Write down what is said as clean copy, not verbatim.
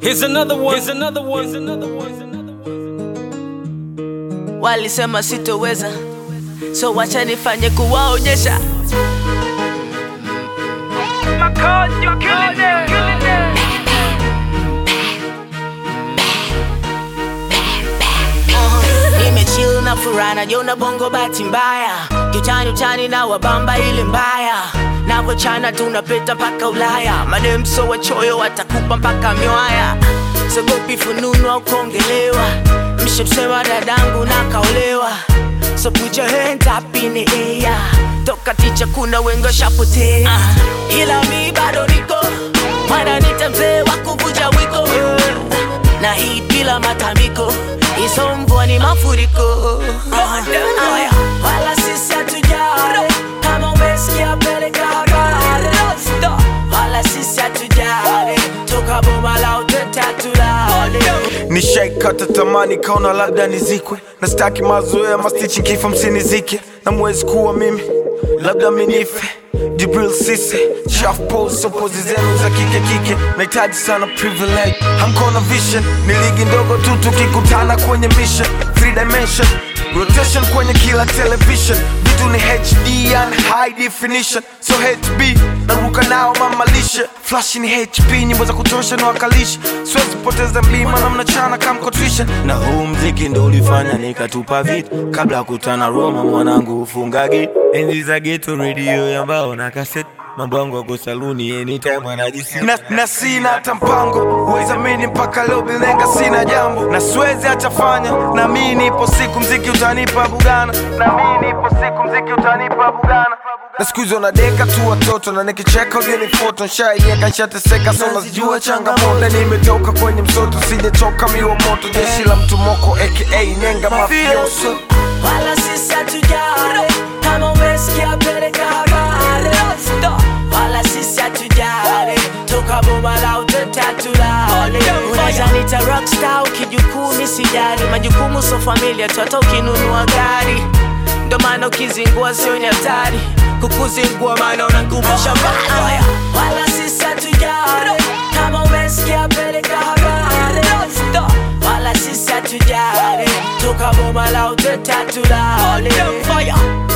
Here's another one. Here's another one. Here's another one. Walisema sitoweza, so wacha nifanye kuwaonyesha. Nimechill na furaha najiona bongo bahati mbaya. Kiutani utani na wabamba ile mbaya. Na wachana tunapeta mpaka Ulaya. Madem so wachoyo watakupa mpaka miwaya. Sogopi fununu au kuongelewa. Mshamsema dadangu na kaolewa. So put your hands up in the air. Toka ticha kuna wengo shapotea. Ila mi bado niko wananiita mzee wa kuvuja wiko. Na hii bila matambiko. Hizo mvua ni mafuriko. Wala sisi hatujali kama umesikia peleka habari. Wala sisi hatujali toka bomba la utatu lale. Nishaikata tamani kaona labda nizikwe. Nastaki mazoea mastichi kifa msinizike. Na mwezi kuwa mimi labda minife. Jibril Sisse Chaff pose so pose zenu za kike. Nahitaji sana privilege, hamkona vision. Ni ligi ndogo tu tukikutana kwenye mission. 3 dimension rotation kwenye kila television. Vitu ni HD and high definition. So HB naruka nao mamalisha. Flash ni HP nyimbo za kutosha na wakalisha. Siwezi poteza mlima na mnachana kama kotrisha. Na huu mziki ndo ulifanya nikatupa vitu. Kabla kutana Roma mwanangu ufunga gate. Enzi za ghetto radio ya mbao na cassette. Mambo yangu wako saluni anytime anajisi. Na sina hata mpango. Huwezi amini mpaka leo bilenga sina jambo. Na siwezi achafanya. Na mimi nipo siku mziki utanipa bugana. Na siku hizo nadeka tu watoto. Na nikicheka ugeni photo. Nshaieka nshateseka so nazijua changamoto. Nimetoka kwenye msoto sijachoka miwa moto. Jeshi la mtu moko aka Nenga Mafioso. Wala sisi hatujali kama umesikia peleka habari. Wala sisi hatujali toka bomba la utatu lale. Unaweza nita rockstar ukijukumi sijali. Majukumu so familia tu hata ukinunua gari. Ndo maana ukizingua sio ni hatari. Kukuzingua maana unangumusha mbaya. Wala sisi hatujali kama umesikia peleka habari. Wala sisi hatujali toka bomba la utatu lale.